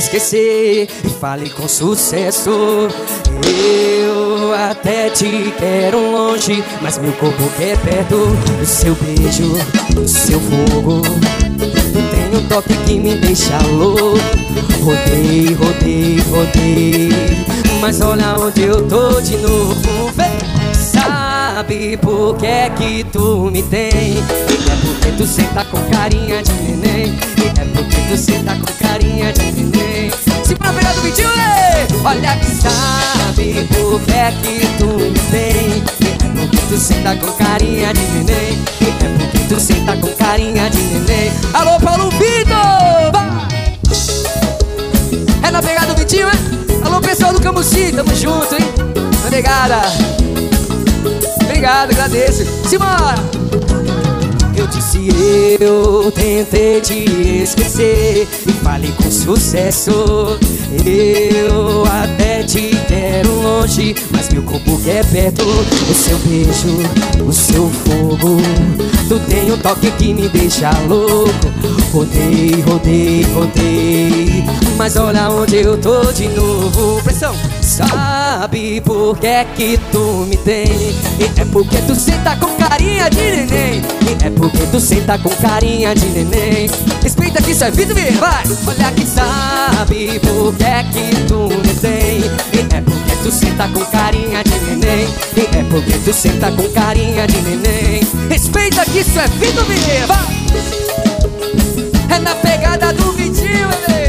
esquecer e fale com sucesso. Eu até te quero longe, mas meu corpo quer perto. O seu beijo, o seu fogo, tem um toque que me deixa louco. Rodei, rodei, rodei, mas olha onde eu tô de novo. Sabe por que é que tu me tem? É porque tu senta com carinha de neném. É porque tu senta com carinha de neném. Se pra pegar do vídeo, olha que sabe por que é que tu me tem? É porque tu senta com carinha de neném. É porque tu senta com carinha de neném. Alô, Paulo Vitor! Vai! É na pegada do Vitinho, é? Alô, pessoal do Camusim, tamo junto, hein? Na pegada. Obrigado, agradeço. Simbora! Eu disse, eu tentei te esquecer e falei com sucesso. Eu até te quero longe, mas meu corpo quer perto. O seu beijo, o seu fogo, tu tem um toque que me deixa louco. Rodei, rodei, rodei, mas olha onde eu tô de novo. Pressão! Sabe por que é que tu me tem? É porque tu senta com carinha de neném. É porque tu senta com carinha de neném. Respeita que isso é vida, vai! Olha que sabe por que é que tu me tem? É porque tu senta com carinha de neném. É porque tu senta com carinha de neném. Respeita que isso é vida, vai! É na pegada do Vitinho, bebê!